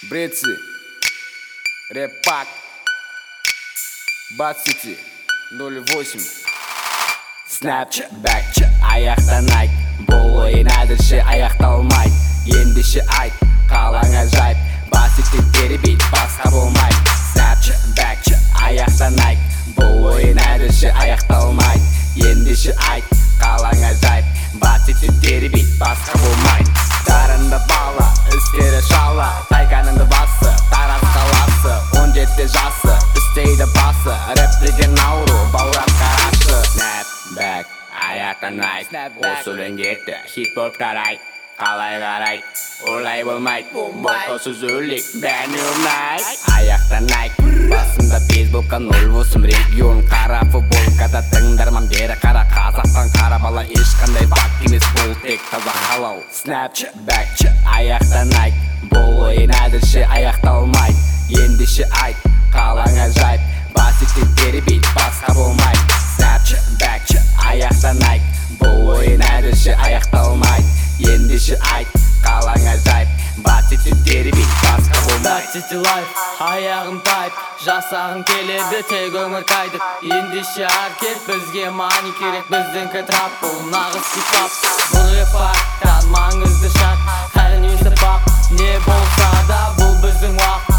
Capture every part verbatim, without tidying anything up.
Бретси, Рэпак, Бат-Сити, ноль восемь. Snapback, аяқта Nike, бұл ойын әділші аяқталмайды. Ендеше айт, қалаң ажайып, Бат-Сити тербейді, басқа болмайды. Snapback, аяқта Nike, бұл ойын әділші аяқталмайды. Ендеше айт, қалаң ажайып, Бат-Сити тербейді, басқа болмайды. Дарынды бала, істері шала, тайганыңды басы, Тараз қаласы, он жеті жасы, істейді басы, рэп деген ауру, баурап қарашы. Snapback, аяқта Nike, осы өлең кетті, хит болып тарайды. Қалай қарайды, олай болмайды, бұл сөз өлік, бәріне ұнайды. Аяқта Nike, басында бейсболка, ноль восемь регион, қара футболкада тыңдарман бері қара, қазақтан қара бала ешқандай факт емес, бұл тек таза халал. Snapback, аяқта Nike, бұл ойын әділші аяқталмайды. Ендеше айт, қалаң ажайып, Бат-Сити тербейді, басқа болмайды. Snapback, аяқта Nike, бұл ойын әділші аяқталмайды. Ендеше айт, қалаң ажайып, Бат-Сити тербейді, басқа болмайды. Бат-Сити лайф, аяғым тайып, жасағым келеді, тек өмір қайдық. Ендеше аркет, бізге мани керек, біздіңкі трап, бұл нағыз хип-хоп. Бұл рэпактан маңызды шарт, әрі несі бақ, не болса да бұл біздің уақыт.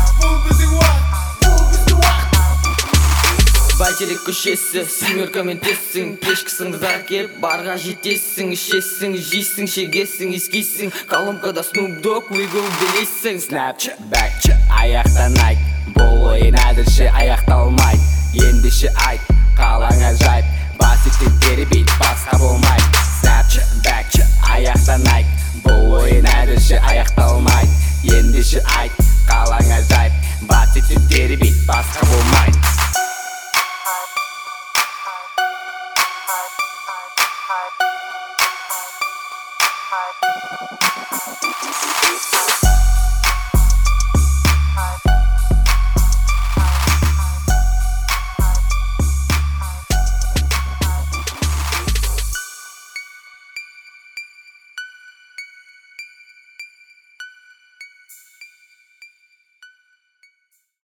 Бәйтерек көшесі, семеркамен тессің, кешкісің қызар келіп, барға жетесің, ішесің, жейсің, шегесің, ескейсің, колонкада Snoop Dogg, Wiggle билейсің. Snapback, аяқта Nike, бұл ойын әділші аяқталмайды. Ендеше айт, қалаң ажайып, Бат-Сити тербейді, басқа болмайды. Snapback, аяқта Nike, бұл ойын әділші аяқталмайды. Ендеше айт, қалаң ажайып, Бат-Сити тербейді, басқа болмайды.